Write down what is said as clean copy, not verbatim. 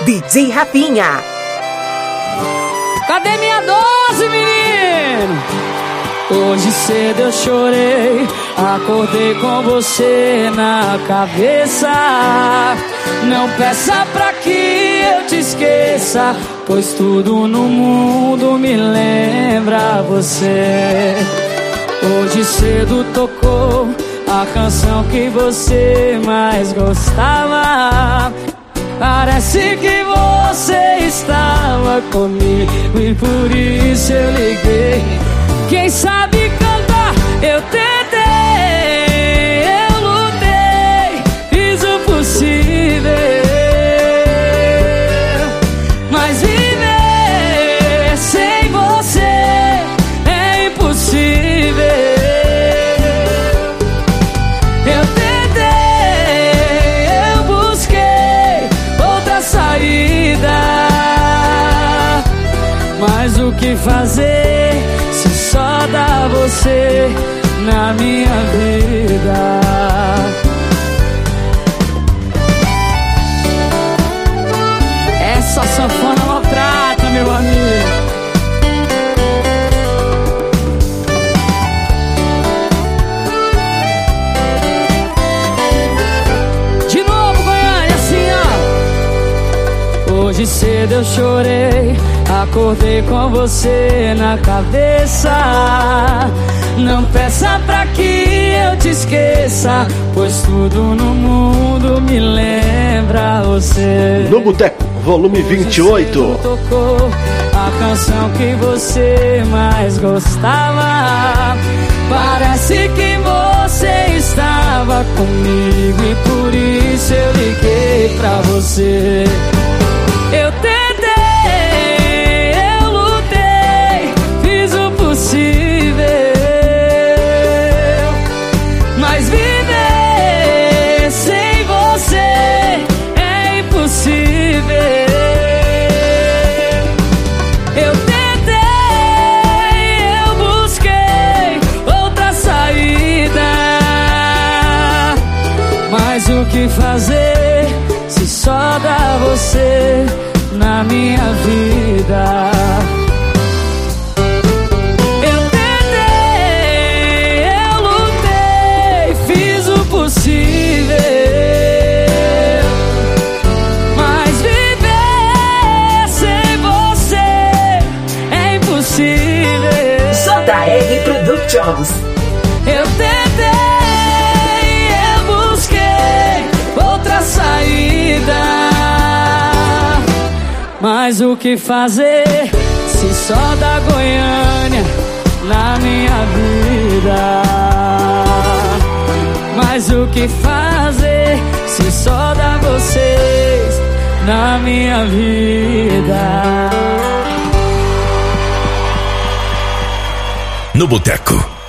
DJ Rafinha. Cadê minha dose, menino? Hoje cedo eu chorei, acordei com você na cabeça. Não peça pra que eu te esqueça, pois tudo no mundo me lembra você. Hoje cedo tocou a canção que você mais gostava. Parece que você estava comigo e por isso eu liguei. Quem sabe cantar, eu tentei, eu lutei, fiz o possível, mas viver sem você é impossível. Eu tentei, eu busquei outra saída, mas o que fazer se só dá você na minha vida? Essa sanfona maltrata, meu amigo. De novo, Goiânia, assim, ó. Hoje cedo eu chorei, acordei com você na cabeça. Não peça pra que eu te esqueça, pois tudo no mundo me lembra você. No Boteco, volume 28. Tocou a canção que você mais gostava. Parece que você estava comigo e por isso eu liguei pra você. Eu tentei, eu lutei, fiz o possível, mas viver sem você é impossível. Eu tentei, eu busquei outra saída, mas o que fazer se só dá você na minha vida? Eu tentei, eu lutei, fiz o possível, mas viver sem você é impossível. JR Productions. Eu tentei, eu busquei outra saída, mas o que fazer se só dá Goiânia na minha vida? Mas o que fazer se só dá vocês na minha vida? No Boteco.